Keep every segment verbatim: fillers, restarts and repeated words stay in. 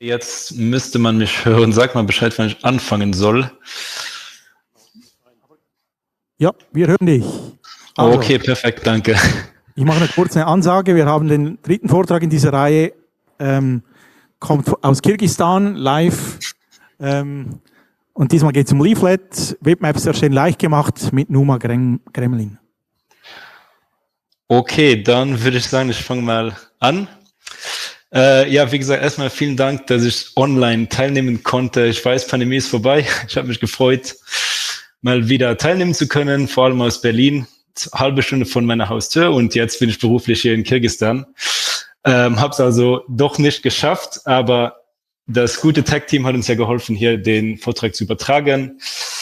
Jetzt müsste man mich hören. Sag mal Bescheid, wann ich anfangen soll. Ja, wir hören dich. Also, okay, perfekt, danke. Ich mache eine kurze Ansage. Wir haben den dritten Vortrag in dieser Reihe. Ähm, kommt aus Kirgisistan, live. Ähm, und diesmal geht es um Leaflet. Webmaps erstellen leicht gemacht mit Numa Gremlin. Okay, dann würde ich sagen, ich fange mal an. Äh, ja, wie gesagt, erstmal vielen Dank, dass ich online teilnehmen konnte. Ich weiß, Pandemie ist vorbei. Ich habe mich gefreut, mal wieder teilnehmen zu können, vor allem aus Berlin. Halbe Stunde von meiner Haustür und jetzt bin ich beruflich hier in Kirgisistan. Ähm, habe es also doch nicht geschafft, aber das gute Tech-Team hat uns ja geholfen, hier den Vortrag zu übertragen.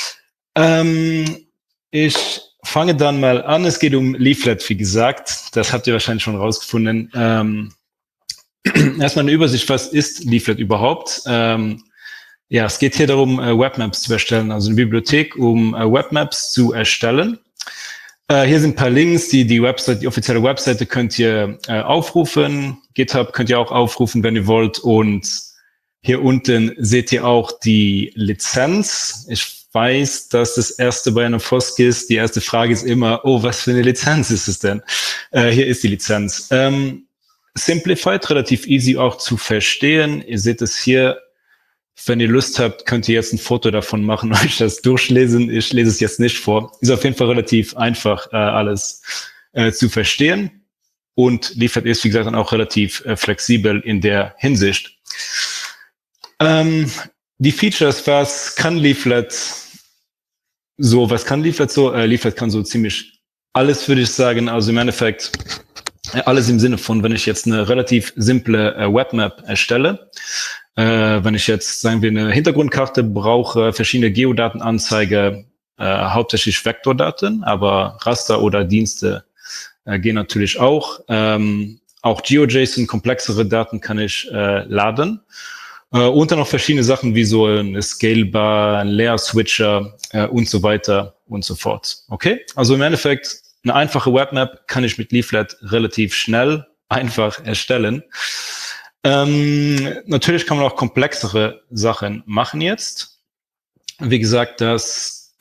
Ähm, ich fange dann mal an. Es geht um Leaflet, wie gesagt. Das habt ihr wahrscheinlich schon rausgefunden. Ähm, erstmal eine Übersicht, was ist Leaflet überhaupt? Ähm, ja, es geht hier darum, äh, Webmaps zu erstellen, also eine Bibliothek, um äh, Webmaps zu erstellen. Äh, hier sind ein paar Links, die die Website, die offizielle Webseite könnt ihr äh, aufrufen. GitHub könnt ihr auch aufrufen, wenn ihr wollt. Und hier unten seht ihr auch die Lizenz. Ich weiß, dass das erste bei einer F O S C ist. Die erste Frage ist immer, oh, was für eine Lizenz ist es denn? Äh, hier ist die Lizenz. Ähm, Simplified, relativ easy auch zu verstehen. Ihr seht es hier. Wenn ihr Lust habt, könnt ihr jetzt ein Foto davon machen, euch das durchlesen. Ich lese es jetzt nicht vor. Ist auf jeden Fall relativ einfach, äh, alles äh, zu verstehen. Und Leaflet ist, wie gesagt, dann auch relativ äh, flexibel in der Hinsicht. Ähm, die Features, was kann Leaflet so? Was kann Leaflet so? Äh, Leaflet kann so ziemlich alles, würde ich sagen. Also im Endeffekt äh, alles im Sinne von, wenn ich jetzt eine relativ simple äh, Webmap erstelle, Äh, wenn ich jetzt, sagen wir, eine Hintergrundkarte brauche, verschiedene Geodaten anzeige, äh, hauptsächlich Vektordaten, aber Raster oder Dienste äh, gehen natürlich auch. Ähm, auch GeoJSON, komplexere Daten kann ich äh, laden. Äh, und dann noch verschiedene Sachen wie so ein Scalebar, ein Layer-Switcher äh, und so weiter und so fort. Okay? Also im Endeffekt, eine einfache Webmap kann ich mit Leaflet relativ schnell, einfach erstellen. Ähm, natürlich kann man auch komplexere Sachen machen jetzt. Wie gesagt, das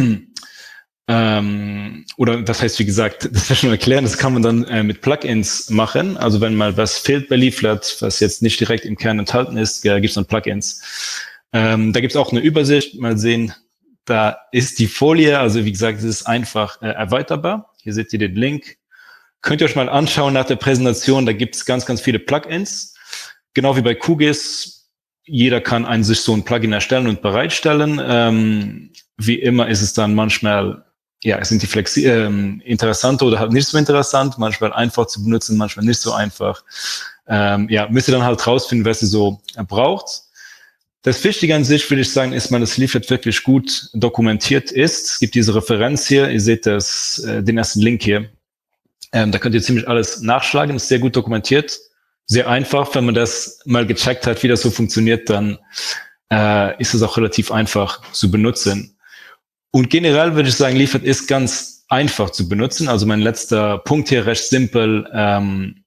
ähm, oder das heißt, wie gesagt, das will ich schon erklären, das kann man dann äh, mit Plugins machen. Also wenn mal was fehlt bei Leaflet, was jetzt nicht direkt im Kern enthalten ist, äh, gibt es dann Plugins. Ähm, da gibt es auch eine Übersicht. Mal sehen, da ist die Folie. Also wie gesagt, es ist einfach äh, erweiterbar. Hier seht ihr den Link. Könnt ihr euch mal anschauen nach der Präsentation. Da gibt es ganz, ganz viele Plugins. Genau wie bei QGIS, jeder kann ein, sich so ein Plugin erstellen und bereitstellen. Ähm, wie immer ist es dann manchmal, ja, sind die Flexi ähm, interessant oder halt nicht so interessant, manchmal einfach zu benutzen, manchmal nicht so einfach. Ähm, ja, müsst ihr dann halt rausfinden, was ihr so äh, braucht. Das Wichtige an sich, würde ich sagen, ist mal, dass Leaflet wirklich gut dokumentiert ist. Es gibt diese Referenz hier, ihr seht das, äh, den ersten Link hier. Ähm, da könnt ihr ziemlich alles nachschlagen, ist sehr gut dokumentiert. Sehr einfach, wenn man das mal gecheckt hat, wie das so funktioniert, dann äh, ist es auch relativ einfach zu benutzen. Und generell würde ich sagen, Leaflet ist ganz einfach zu benutzen. Also mein letzter Punkt hier, recht simpel. Ähm,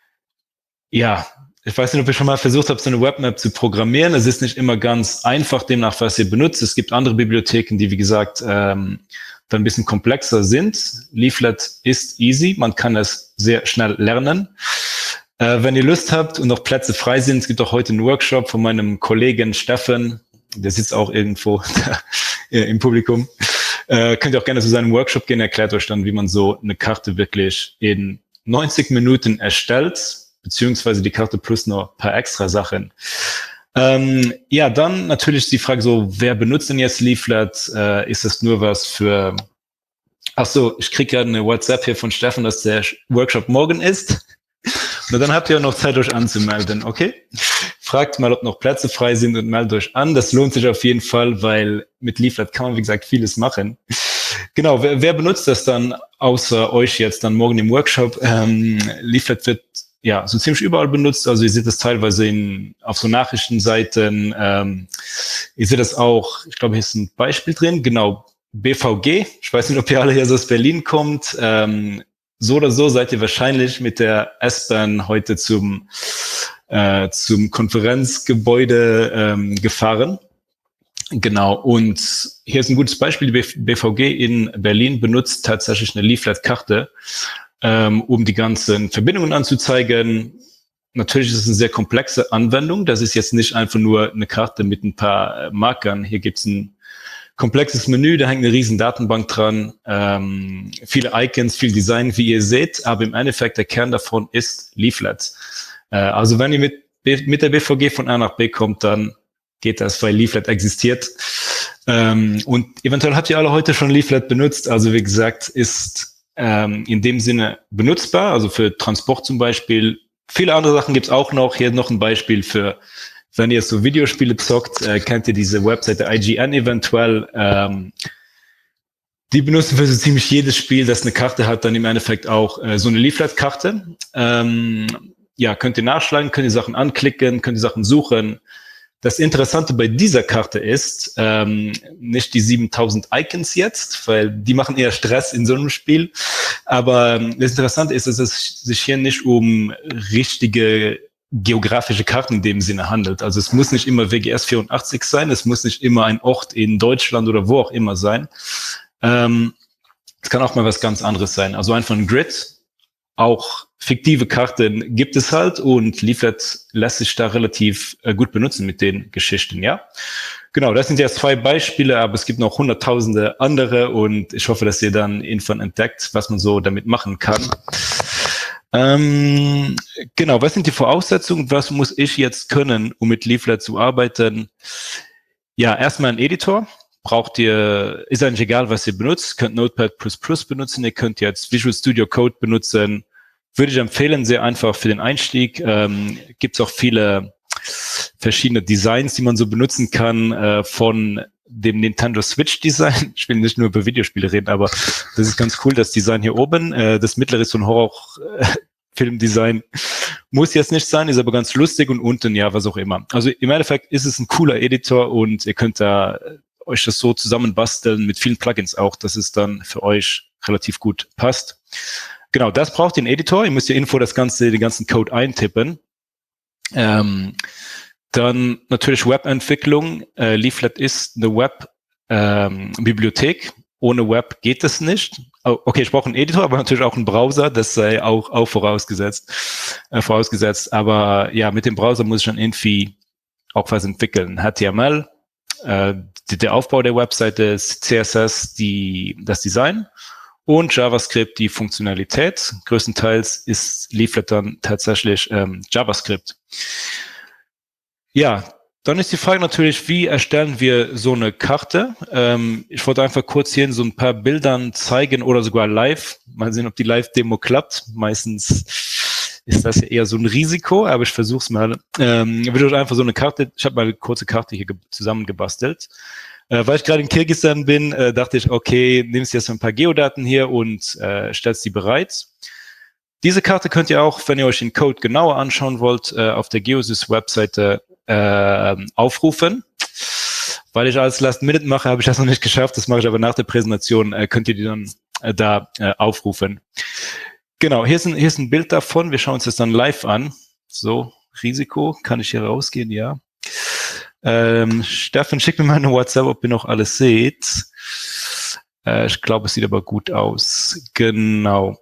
ja, ich weiß nicht, ob ich schon mal versucht habe, so eine Webmap zu programmieren. Es ist nicht immer ganz einfach, demnach, was ihr benutzt. Es gibt andere Bibliotheken, die, wie gesagt, ähm, dann ein bisschen komplexer sind. Leaflet ist easy, man kann es sehr schnell lernen. Äh, wenn ihr Lust habt und noch Plätze frei sind, es gibt auch heute einen Workshop von meinem Kollegen Steffen, der sitzt auch irgendwo da, im Publikum. Äh, könnt ihr auch gerne zu seinem Workshop gehen, erklärt euch dann, wie man so eine Karte wirklich in neunzig Minuten erstellt, beziehungsweise die Karte plus noch ein paar extra Sachen. Ähm, ja, dann natürlich die Frage so, wer benutzt denn jetzt Leaflet? Äh, ist das nur was für... Ach so, ich kriege gerade eine WhatsApp hier von Steffen, dass der Workshop morgen ist. Na, dann habt ihr noch Zeit, euch anzumelden, okay? Fragt mal, ob noch Plätze frei sind und meldet euch an. Das lohnt sich auf jeden Fall, weil mit Leaflet kann man, wie gesagt, vieles machen. Genau, wer, wer benutzt das dann außer euch jetzt dann morgen im Workshop? Ähm, Leaflet wird ja so ziemlich überall benutzt. Also ihr seht das teilweise in, auf so Nachrichtenseiten. Ähm, ihr seht das auch, ich glaube, hier ist ein Beispiel drin. Genau, B V G. Ich weiß nicht, ob ihr alle hier aus Berlin kommt. Ähm, So oder so seid ihr wahrscheinlich mit der S-Bahn heute zum äh, zum Konferenzgebäude ähm, gefahren. Genau, und hier ist ein gutes Beispiel. Die B V G in Berlin benutzt tatsächlich eine Leaflet-Karte, ähm, um die ganzen Verbindungen anzuzeigen. Natürlich ist es eine sehr komplexe Anwendung. Das ist jetzt nicht einfach nur eine Karte mit ein paar Markern. Hier gibt es ein komplexes Menü, da hängt eine riesen Datenbank dran, ähm, viele Icons, viel Design, wie ihr seht, aber im Endeffekt der Kern davon ist Leaflet. Äh, also wenn ihr mit, mit der B V G von A nach B kommt, dann geht das, weil Leaflet existiert. Ähm, und eventuell habt ihr alle heute schon Leaflet benutzt. Also wie gesagt, ist ähm, in dem Sinne benutzbar, also für Transport zum Beispiel. Viele andere Sachen gibt's auch noch. Hier noch ein Beispiel für, wenn ihr so Videospiele zockt, äh, kennt ihr diese Webseite I G N eventuell. Ähm, die benutzen für so ziemlich jedes Spiel, das eine Karte hat, dann im Endeffekt auch äh, so eine Leaflet-Karte. Ähm, ja, könnt ihr nachschlagen, könnt ihr Sachen anklicken, könnt ihr Sachen suchen. Das Interessante bei dieser Karte ist, ähm, nicht die siebentausend Icons jetzt, weil die machen eher Stress in so einem Spiel. Aber ähm, das Interessante ist, dass es sich hier nicht um richtige geografische Karten in dem Sinne handelt. Also es muss nicht immer W G S vierundachtzig sein, es muss nicht immer ein Ort in Deutschland oder wo auch immer sein. Ähm, es kann auch mal was ganz anderes sein. Also einfach ein Grid. Auch fiktive Karten gibt es halt und Leaflet lässt sich da relativ äh, gut benutzen mit den Geschichten, ja. Genau, das sind ja zwei Beispiele, aber es gibt noch hunderttausende andere und ich hoffe, dass ihr dann irgendwann entdeckt, was man so damit machen kann. Ähm, genau, was sind die Voraussetzungen? Was muss ich jetzt können, um mit Leaflet zu arbeiten? Ja, erstmal ein Editor. Braucht ihr, ist eigentlich egal, was ihr benutzt, könnt Notepad plus plus benutzen, ihr könnt jetzt Visual Studio Code benutzen, würde ich empfehlen, sehr einfach für den Einstieg. Ähm, gibt es auch viele verschiedene Designs, die man so benutzen kann, äh, von dem Nintendo Switch Design. Ich will nicht nur über Videospiele reden, aber das ist ganz cool, das Design hier oben. Äh, das mittlere ist so ein Horror-Film-Design. Muss jetzt nicht sein, ist aber ganz lustig und unten, ja, was auch immer. Also im Endeffekt ist es ein cooler Editor und ihr könnt da euch das so zusammenbasteln mit vielen Plugins auch, dass es dann für euch relativ gut passt. Genau, das braucht den Editor. Ihr müsst ja Info das ganze, den ganzen Code eintippen. Ähm, dann natürlich Webentwicklung. Äh, Leaflet ist eine Web-Bibliothek. Ähm, Ohne Web geht es nicht. Oh, okay, ich brauche einen Editor, aber natürlich auch einen Browser. Das sei auch, auch vorausgesetzt, äh, vorausgesetzt. Aber ja, mit dem Browser muss ich dann irgendwie auch was entwickeln. H T M L, äh, der Aufbau der Webseite, C S S, die, das Design und JavaScript, die Funktionalität. Größtenteils ist Leaflet dann tatsächlich ähm, JavaScript. Ja, dann ist die Frage natürlich, wie erstellen wir so eine Karte? Ähm, ich wollte einfach kurz hier in so ein paar Bildern zeigen oder sogar live. Mal sehen, ob die Live-Demo klappt. Meistens ist das ja eher so ein Risiko, aber ich versuche es mal. Ähm, ich will euch einfach so eine Karte, ich habe mal eine kurze Karte hier zusammengebastelt. Äh, weil ich gerade in Kirgisistan bin, äh, dachte ich, okay, nimmst jetzt ein paar Geodaten hier und äh, stellst die bereit. Diese Karte könnt ihr auch, wenn ihr euch den Code genauer anschauen wollt, äh, auf der Geosys-Webseite äh, aufrufen. Weil ich alles Last Minute mache, habe ich das noch nicht geschafft. Das mache ich aber nach der Präsentation, äh, könnt ihr die dann äh, da äh, aufrufen. Genau, hier ist, ein, hier ist ein Bild davon. Wir schauen uns das dann live an. So, Risiko, kann ich hier rausgehen? Ja. Ähm, Steffen, schick mir mal eine WhatsApp, ob ihr noch alles seht. Äh, ich glaube, es sieht aber gut aus. Genau.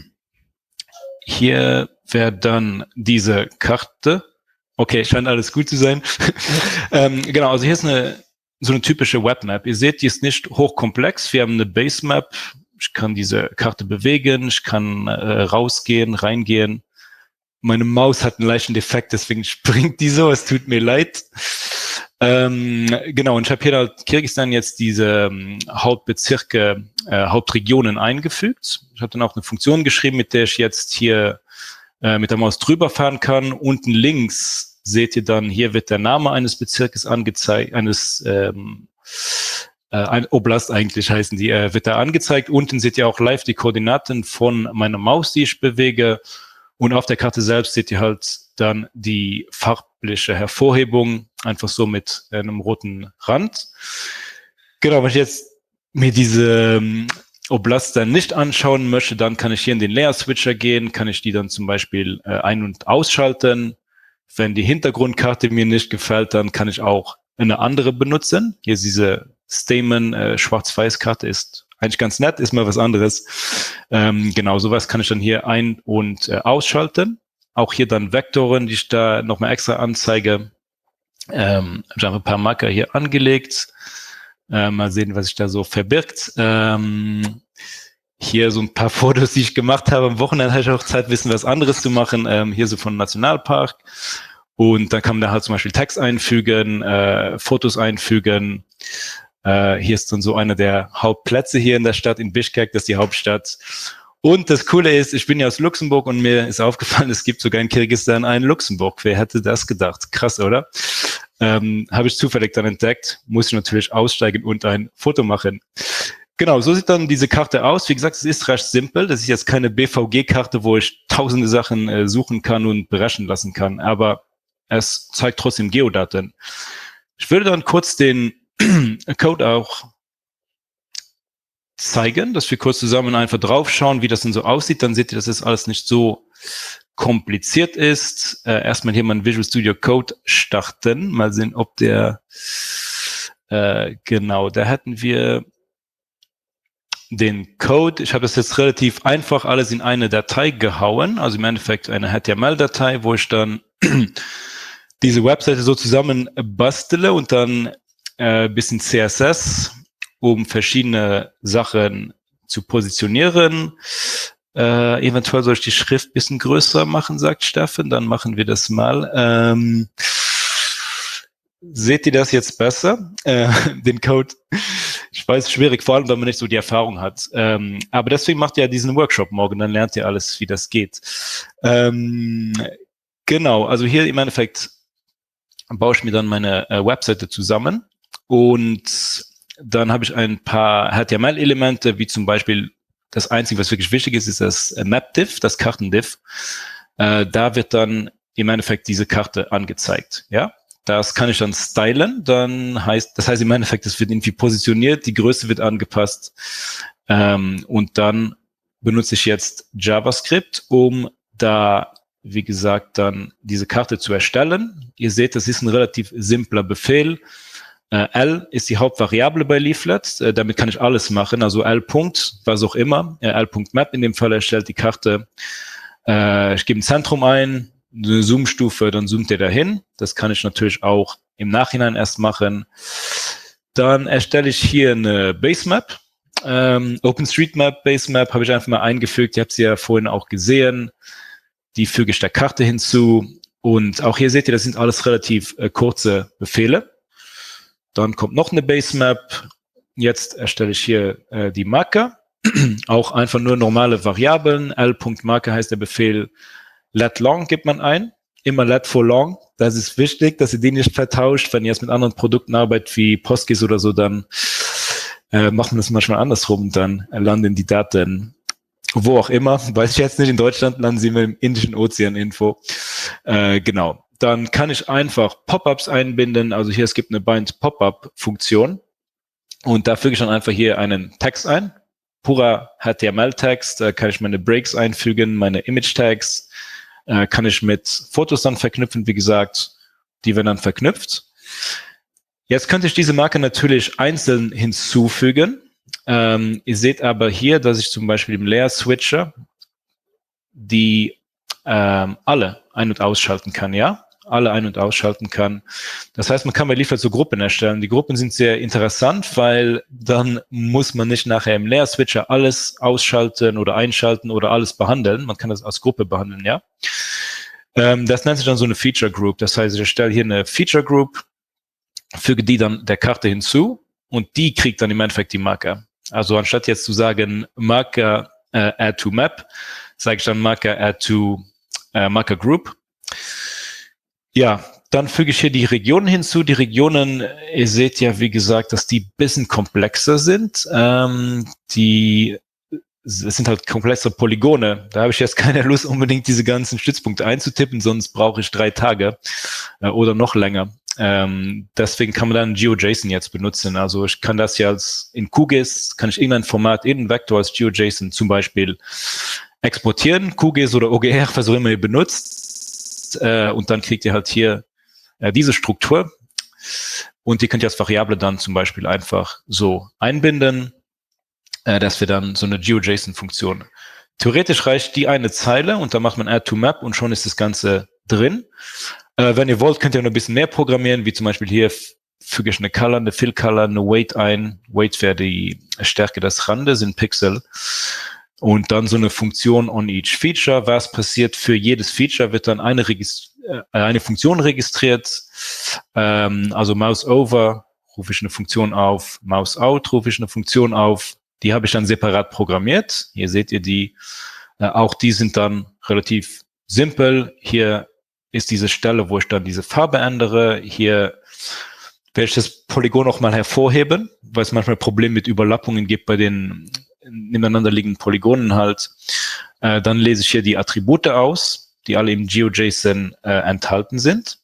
Hier wäre dann diese Karte. Okay, scheint alles gut zu sein. ähm, genau, also hier ist eine so eine typische Webmap. Ihr seht, die ist nicht hochkomplex. Wir haben eine Basemap. Ich kann diese Karte bewegen. Ich kann äh, rausgehen, reingehen. Meine Maus hat einen leichten Defekt, deswegen springt die so. Es tut mir leid. Ähm, genau, und ich habe hier halt Kirgisistan jetzt diese ähm, Hauptbezirke, äh, Hauptregionen eingefügt. Ich habe dann auch eine Funktion geschrieben, mit der ich jetzt hier äh, mit der Maus drüber fahren kann. Unten links seht ihr dann, hier wird der Name eines Bezirkes angezeigt, eines ähm, äh, ein Oblast eigentlich heißen die, äh, wird da angezeigt. Unten seht ihr auch live die Koordinaten von meiner Maus, die ich bewege. Und auf der Karte selbst seht ihr halt dann die farbliche Hervorhebung, einfach so mit einem roten Rand. Genau, wenn ich jetzt mir diese ähm, Oblast dann nicht anschauen möchte, dann kann ich hier in den Layer Switcher gehen, kann ich die dann zum Beispiel äh, ein- und ausschalten. Wenn die Hintergrundkarte mir nicht gefällt, dann kann ich auch eine andere benutzen. Hier ist diese Stamen äh, Schwarz-Weiß-Karte ist eigentlich ganz nett, ist mal was anderes. Ähm, genau, sowas kann ich dann hier ein- und äh, ausschalten. Auch hier dann Vektoren, die ich da nochmal extra anzeige. Ähm, ich habe ein paar Marker hier angelegt. Äh, mal sehen, was sich da so verbirgt. Ähm, hier so ein paar Fotos, die ich gemacht habe. Am Wochenende hatte ich auch Zeit, ein bisschen was anderes zu machen. Ähm, hier so von Nationalpark. Und dann kann man da halt zum Beispiel Text einfügen, äh, Fotos einfügen. Äh, hier ist dann so einer der Hauptplätze hier in der Stadt, in Bischkek, das ist die Hauptstadt. Und das Coole ist, ich bin ja aus Luxemburg und mir ist aufgefallen, es gibt sogar in Kirgisistan einen Luxemburg. Wer hätte das gedacht? Krass, oder? Ähm, habe ich zufällig dann entdeckt, muss ich natürlich aussteigen und ein Foto machen. Genau, so sieht dann diese Karte aus. Wie gesagt, es ist recht simpel. Das ist jetzt keine B V G-Karte, wo ich tausende Sachen äh, suchen kann und berechnen lassen kann. Aber es zeigt trotzdem Geodaten. Ich würde dann kurz den Code auch zeigen, dass wir kurz zusammen einfach drauf schauen, wie das denn so aussieht. Dann seht ihr, dass das alles nicht so kompliziert ist. Äh, erstmal hier mal ein Visual Studio Code starten. Mal sehen, ob der äh, genau, da hätten wir den Code. Ich habe das jetzt relativ einfach alles in eine Datei gehauen. Also im Endeffekt eine H T M L-Datei, wo ich dann diese Webseite so zusammen bastele und dann äh, bisschen C S S, um verschiedene Sachen zu positionieren. Äh, eventuell soll ich die Schrift bisschen größer machen, sagt Steffen, dann machen wir das mal. Ähm, seht ihr das jetzt besser? Äh, den Code, ich weiß, schwierig, vor allem, wenn man nicht so die Erfahrung hat. Ähm, aber deswegen macht ihr ja diesen Workshop morgen, dann lernt ihr alles, wie das geht. Ähm, genau, also hier im Endeffekt baue ich mir dann meine äh, Webseite zusammen und dann habe ich ein paar H T M L-Elemente, wie zum Beispiel das Einzige, was wirklich wichtig ist, ist das äh, Map-Div, das Karten-Div. Äh, da wird dann im Endeffekt diese Karte angezeigt. Ja, das kann ich dann stylen. Dann heißt, das heißt im Endeffekt, es wird irgendwie positioniert, die Größe wird angepasst ähm, und dann benutze ich jetzt JavaScript, um da wie gesagt, dann diese Karte zu erstellen. Ihr seht, das ist ein relativ simpler Befehl. Äh, L ist die Hauptvariable bei Leaflet. Äh, damit kann ich alles machen. Also L. was auch immer. Äh, L.map in dem Fall erstellt die Karte. Äh, ich gebe ein Zentrum ein, eine Zoom-Stufe, dann zoomt ihr dahin. Das kann ich natürlich auch im Nachhinein erst machen. Dann erstelle ich hier eine Basemap. Ähm, OpenStreetMap, Basemap habe ich einfach mal eingefügt. Ihr habt sie ja vorhin auch gesehen. Die füge ich der Karte hinzu. Und auch hier seht ihr, das sind alles relativ äh, kurze Befehle. Dann kommt noch eine Basemap. Jetzt erstelle ich hier äh, die Marker. Auch einfach nur normale Variablen. L.Marker heißt der Befehl. Let long gibt man ein. Immer let for long. Das ist wichtig, dass ihr die nicht vertauscht. Wenn ihr jetzt mit anderen Produkten arbeitet, wie Postgres oder so, dann äh, macht man das manchmal andersrum. Dann landen die Daten wo auch immer, weiß ich jetzt nicht, in Deutschland landen sie mit dem Indischen Ozean Info. Äh, genau. Dann kann ich einfach Pop-ups einbinden. Also hier, es gibt eine Bind-Pop-up-Funktion. Und da füge ich dann einfach hier einen Text ein. Purer H T M L-Text. Da kann ich meine Breaks einfügen, meine Image-Tags. Äh, kann ich mit Fotos dann verknüpfen, wie gesagt. Die werden dann verknüpft. Jetzt könnte ich diese Marke natürlich einzeln hinzufügen. Ähm, ihr seht aber hier, dass ich zum Beispiel im Layer Switcher die ähm, alle ein- und ausschalten kann, ja? Alle ein- und ausschalten kann. Das heißt, man kann bei Leaflet so Gruppen erstellen. Die Gruppen sind sehr interessant, weil dann muss man nicht nachher im Layer Switcher alles ausschalten oder einschalten oder alles behandeln. Man kann das als Gruppe behandeln, ja? Ähm, das nennt sich dann so eine Feature Group. Das heißt, ich erstelle hier eine Feature Group, füge die dann der Karte hinzu und die kriegt dann im Endeffekt die Marker. Also anstatt jetzt zu sagen Marker äh, add to map, sage ich dann Marker add to äh, Marker Group. Ja, dann füge ich hier die Regionen hinzu. Die Regionen, ihr seht ja, wie gesagt, dass die ein bisschen komplexer sind. Ähm, die es sind halt komplexe Polygone. Da habe ich jetzt keine Lust, unbedingt diese ganzen Stützpunkte einzutippen, sonst brauche ich drei Tage äh, oder noch länger. Ähm, deswegen kann man dann GeoJSON jetzt benutzen. Also ich kann das ja als in Q G I S, kann ich irgendein Format, irgendein Vektor als GeoJSON zum Beispiel exportieren, Q G I S oder O G R, was auch immer ihr benutzt. benutzt äh, und dann kriegt ihr halt hier äh, diese Struktur und die könnt ihr als Variable dann zum Beispiel einfach so einbinden, äh, dass wir dann so eine GeoJSON-Funktion. Theoretisch reicht die eine Zeile und dann macht man Add to Map und schon ist das Ganze drin. Äh, wenn ihr wollt, könnt ihr noch ein bisschen mehr programmieren, wie zum Beispiel hier füge ich eine Color, eine Fill Color, eine Weight ein. Weight wäre die Stärke des Randes in Pixel. Und dann so eine Funktion on each Feature. Was passiert für jedes Feature? Wird dann eine, Regist- äh, eine Funktion registriert. Ähm, also Mouse over rufe ich eine Funktion auf. Mouse out rufe ich eine Funktion auf. Die habe ich dann separat programmiert. Hier seht ihr die. Äh, auch die sind dann relativ simpel. Hier ist diese Stelle, wo ich dann diese Farbe ändere. Hier werde ich das Polygon noch mal hervorheben, weil es manchmal Probleme mit Überlappungen gibt bei den nebeneinander liegenden Polygonen halt. Äh, dann lese ich hier die Attribute aus, die alle im GeoJSON äh, enthalten sind.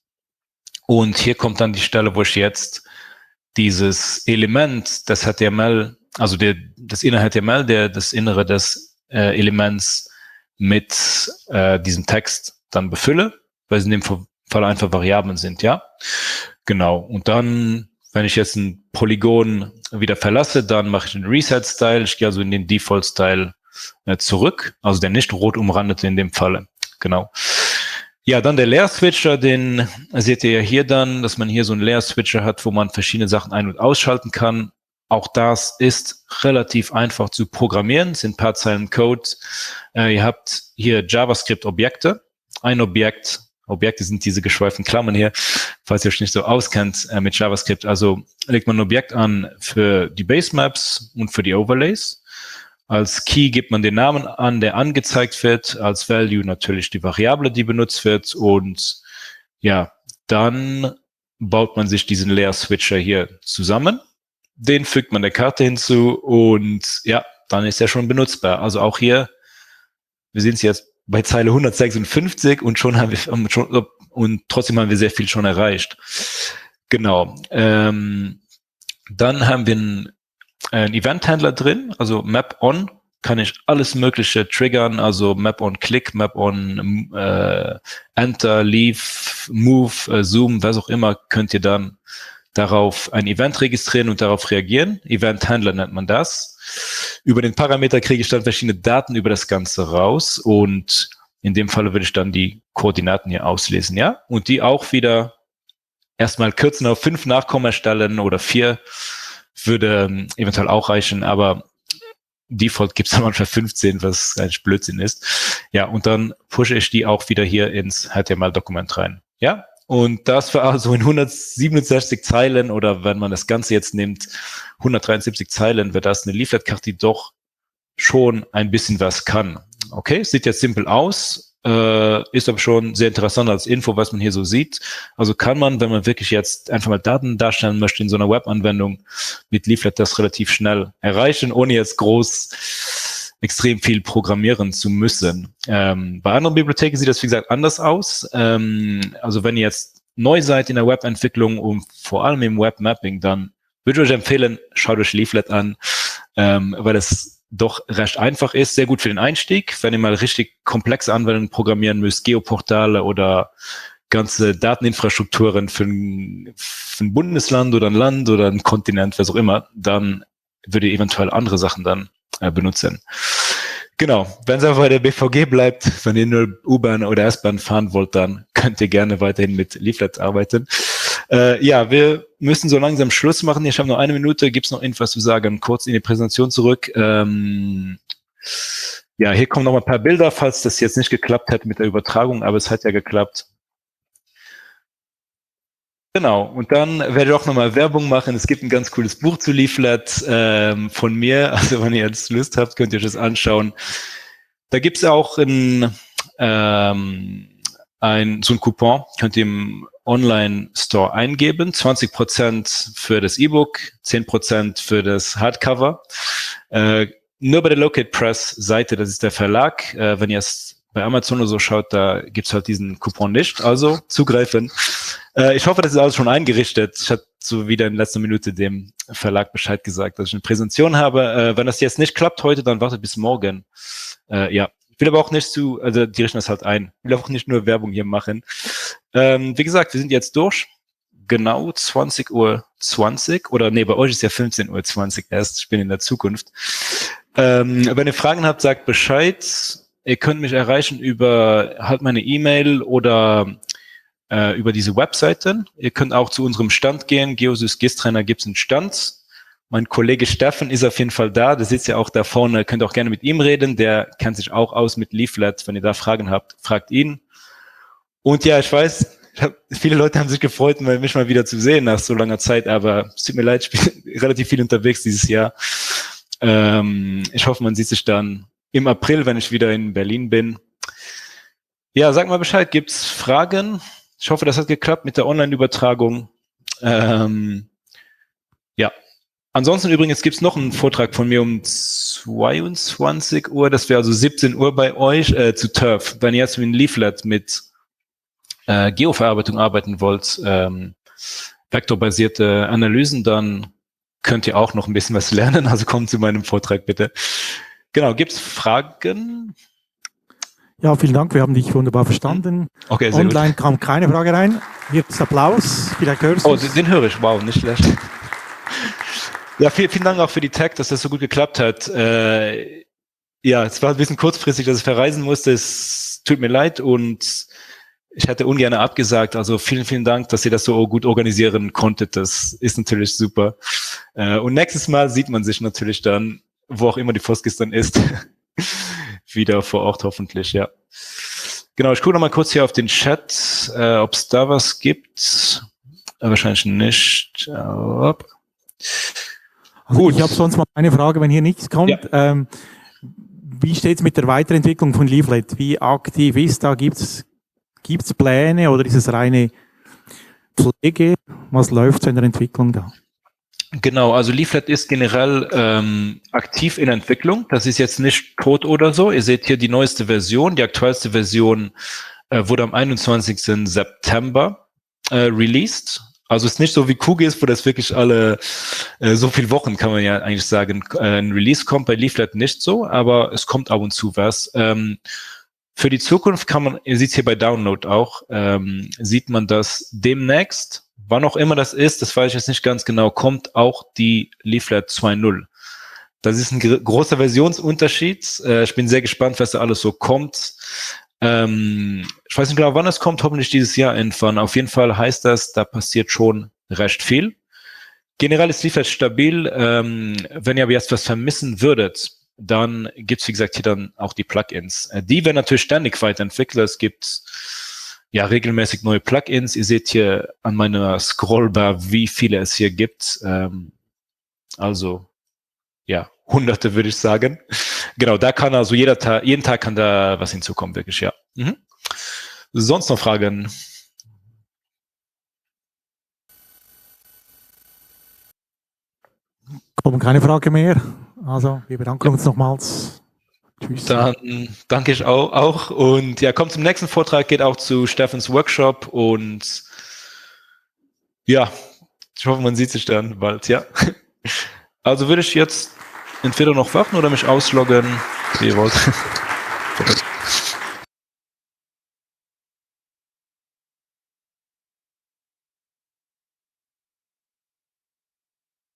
Und hier kommt dann die Stelle, wo ich jetzt dieses Element, das H T M L, also der, das innere H T M L, der, das Innere des äh, Elements mit äh, diesem Text dann befülle, weil es in dem Fall einfach Variablen sind, ja. Genau. Und dann, wenn ich jetzt ein Polygon wieder verlasse, dann mache ich einen Reset-Style. Ich gehe also in den Default-Style äh, zurück, also der nicht rot umrandete in dem Falle. Genau. Ja, dann der Layer-Switcher, den seht ihr ja hier dann, dass man hier so einen Layer-Switcher hat, wo man verschiedene Sachen ein- und ausschalten kann. Auch das ist relativ einfach zu programmieren. Es sind ein paar Zeilen Code. Äh, ihr habt hier JavaScript-Objekte. Ein Objekt, Objekte sind diese geschweiften Klammern hier, falls ihr euch nicht so auskennt äh, mit JavaScript. Also legt man ein Objekt an für die Basemaps und für die Overlays. Als Key gibt man den Namen an, der angezeigt wird. Als Value natürlich die Variable, die benutzt wird. Und ja, dann baut man sich diesen Layer-Switcher hier zusammen. Den fügt man der Karte hinzu und ja, dann ist er schon benutzbar. Also auch hier, wir sehen es jetzt bei Zeile hundertsechsundfünfzig und schon haben wir schon, und trotzdem haben wir sehr viel schon erreicht. Genau. Ähm, dann haben wir einen, einen Event-Handler drin, also Map-On kann ich alles Mögliche triggern, also Map-On-Click, Map-On äh, Enter, Leave, Move, äh, Zoom, was auch immer, könnt ihr dann darauf ein Event registrieren und darauf reagieren. Event-Handler nennt man das. Über den Parameter kriege ich dann verschiedene Daten über das Ganze raus und in dem Falle würde ich dann die Koordinaten hier auslesen, ja? Und die auch wieder erstmal kürzen auf fünf Nachkommastellen oder vier würde ähm, eventuell auch reichen, aber Default gibt es dann manchmal fünfzehn, was eigentlich Blödsinn ist. Ja, und dann pushe ich die auch wieder hier ins H T M L-Dokument rein, ja? Und das war also in hundertsiebenundsechzig Zeilen oder wenn man das Ganze jetzt nimmt, hundertdreiundsiebzig Zeilen, wird das eine Leaflet-Karte, die doch schon ein bisschen was kann. Okay, sieht jetzt simpel aus, äh, ist aber schon sehr interessant als Info, was man hier so sieht. Also kann man, wenn man wirklich jetzt einfach mal Daten darstellen möchte in so einer Web-Anwendung, mit Leaflet das relativ schnell erreichen, ohne jetzt groß extrem viel programmieren zu müssen. Ähm, bei anderen Bibliotheken sieht das, wie gesagt, anders aus. Ähm, also wenn ihr jetzt neu seid in der Webentwicklung und vor allem im Webmapping, dann würde ich euch empfehlen, schaut euch Leaflet an, ähm, weil es doch recht einfach ist, sehr gut für den Einstieg. Wenn ihr mal richtig komplexe Anwendungen programmieren müsst, Geoportale oder ganze Dateninfrastrukturen für ein, für ein Bundesland oder ein Land oder ein Kontinent, was auch immer, dann würde ihr eventuell andere Sachen dann äh, benutzen. Genau, wenn es aber bei der B V G bleibt, wenn ihr nur U-Bahn oder S-Bahn fahren wollt, dann könnt ihr gerne weiterhin mit Leaflet arbeiten. Äh, ja, wir müssen so langsam Schluss machen. Ich habe noch eine Minute. Gibt es noch irgendwas zu sagen? Kurz in die Präsentation zurück. Ähm, ja, hier kommen noch mal ein paar Bilder, falls das jetzt nicht geklappt hätte mit der Übertragung, aber es hat ja geklappt. Genau, und dann werde ich auch nochmal Werbung machen. Es gibt ein ganz cooles Buch zu Leaflet ähm, von mir. Also wenn ihr jetzt Lust habt, könnt ihr euch das anschauen. Da gibt es auch ein, ähm, ein, so ein Coupon, könnt ihr im Online-Store eingeben. zwanzig Prozent für das E-Book, zehn Prozent für das Hardcover. Äh, nur bei der Locate Press-Seite, das ist der Verlag. Äh, wenn ihr es bei Amazon oder so schaut, da gibt's halt diesen Coupon nicht. Also zugreifen. Äh, ich hoffe, das ist alles schon eingerichtet. Ich habe so wieder in letzter Minute dem Verlag Bescheid gesagt, dass ich eine Präsentation habe. Äh, wenn das jetzt nicht klappt heute, dann wartet bis morgen. Äh, ja, Ich will aber auch nicht zu, also die richten das halt ein. Ich will auch nicht nur Werbung hier machen. Ähm, wie gesagt, wir sind jetzt durch. Genau zwanzig Uhr zwanzig oder nee, bei euch ist ja fünfzehn Uhr zwanzig erst. Ich bin in der Zukunft. Ähm, wenn ihr Fragen habt, sagt Bescheid. Ihr könnt mich erreichen über halt meine E-Mail oder äh, über diese Webseiten. Ihr könnt auch zu unserem Stand gehen. Geosys GIS-Trainer gibt es einen Stand. Mein Kollege Steffen ist auf jeden Fall da. Der sitzt ja auch da vorne. Könnt auch gerne mit ihm reden. Der kennt sich auch aus mit Leaflet. Wenn ihr da Fragen habt, fragt ihn. Und ja, ich weiß, ich hab, viele Leute haben sich gefreut, mich mal wieder zu sehen nach so langer Zeit. Aber es tut mir leid, ich bin relativ viel unterwegs dieses Jahr. Ähm, ich hoffe, man sieht sich dann im April, wenn ich wieder in Berlin bin. Ja, sag mal Bescheid. Gibt's Fragen? Ich hoffe, das hat geklappt mit der Online-Übertragung. Ähm, ja. Ansonsten übrigens gibt's noch einen Vortrag von mir um zweiundzwanzig Uhr, das wäre also siebzehn Uhr bei euch, äh, zu Turf. Wenn ihr jetzt mit Leaflet mit äh, Geoverarbeitung arbeiten wollt, ähm, vektorbasierte Analysen, dann könnt ihr auch noch ein bisschen was lernen. Also kommt zu meinem Vortrag bitte. Genau, gibt's Fragen? Ja, vielen Dank, wir haben dich wunderbar verstanden. Okay, sehr Online gut. kam keine Frage rein. Hier ist Applaus, vielleicht hörst du Oh, es. den, den höre ich, wow, nicht schlecht. Ja, vielen, vielen Dank auch für die Tag, dass das so gut geklappt hat. Äh, ja, es war ein bisschen kurzfristig, dass ich verreisen musste. Es tut mir leid und ich hätte ungern abgesagt. Also vielen, vielen Dank, dass ihr das so gut organisieren konntet. Das ist natürlich super. Äh, und nächstes Mal sieht man sich natürlich dann, wo auch immer die Foskis dann ist, wieder vor Ort hoffentlich, ja. Genau, ich gucke noch mal kurz hier auf den Chat, äh, ob es da was gibt. Äh, wahrscheinlich nicht. Äh, Also Gut. ich habe sonst mal eine Frage, wenn hier nichts kommt. Ja. Ähm, wie steht es mit der Weiterentwicklung von Leaflet? Wie aktiv ist da? Gibt es Pläne oder ist es reine Pflege? Was läuft so in der Entwicklung da? Genau, also Leaflet ist generell ähm, aktiv in Entwicklung. Das ist jetzt nicht tot oder so. Ihr seht hier die neueste Version. Die aktuellste Version äh, wurde am einundzwanzigsten September äh, released. Also es ist nicht so wie QGIS, wo das wirklich alle äh, so viele Wochen, kann man ja eigentlich sagen, äh, ein Release kommt. Bei Leaflet nicht so, aber es kommt ab und zu was. Ähm, für die Zukunft kann man, ihr seht es hier bei Download auch, ähm, sieht man das demnächst, wann auch immer das ist, das weiß ich jetzt nicht ganz genau, kommt auch die Leaflet zwei Punkt null. Das ist ein gr- großer Versionsunterschied. Äh, ich bin sehr gespannt, was da alles so kommt. Ähm, ich weiß nicht genau, wann es kommt, hoffentlich dieses Jahr irgendwann. Auf jeden Fall heißt das, da passiert schon recht viel. Generell ist Leaflet stabil. Ähm, wenn ihr aber jetzt was vermissen würdet, dann gibt's wie gesagt, hier dann auch die Plugins. Äh, die werden natürlich ständig weiterentwickelt. Es gibt ja regelmäßig neue Plugins. Ihr seht hier an meiner Scrollbar, wie viele es hier gibt. Ähm, also, ja, Hunderte würde ich sagen. Genau, da kann also jeder Tag, jeden Tag kann da was hinzukommen, wirklich, ja. Mhm. Sonst noch Fragen? Kommen keine Frage mehr. Also wir bedanken uns nochmals. Tschüss. Dann danke ich auch, auch. Und ja, kommt zum nächsten Vortrag, geht auch zu Steffens Workshop und ja, ich hoffe, man sieht sich dann bald, ja. Also würde ich jetzt entweder noch warten oder mich ausloggen, wie ihr wollt.